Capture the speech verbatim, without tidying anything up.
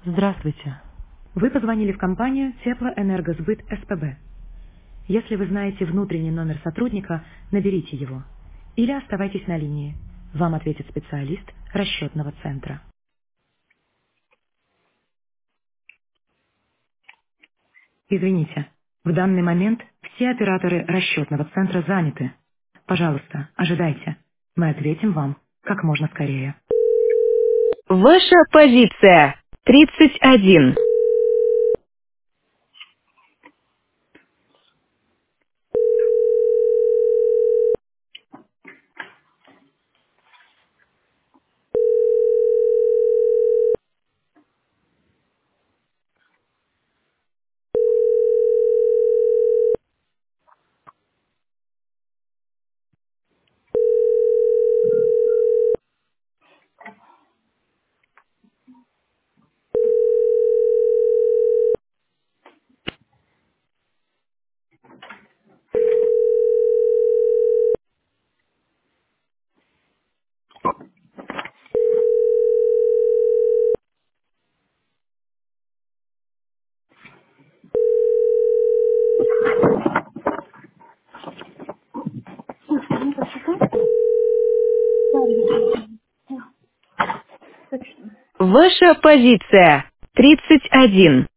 Здравствуйте. Вы позвонили в компанию Теплоэнергосбыт СПБ. Если вы знаете внутренний номер сотрудника, наберите его. Или оставайтесь на линии. Вам ответит специалист расчетного центра. Извините, в данный момент все операторы расчетного центра заняты. Пожалуйста, ожидайте. Мы ответим вам как можно скорее. Ваша позиция тридцать один. Ваша позиция тридцать один.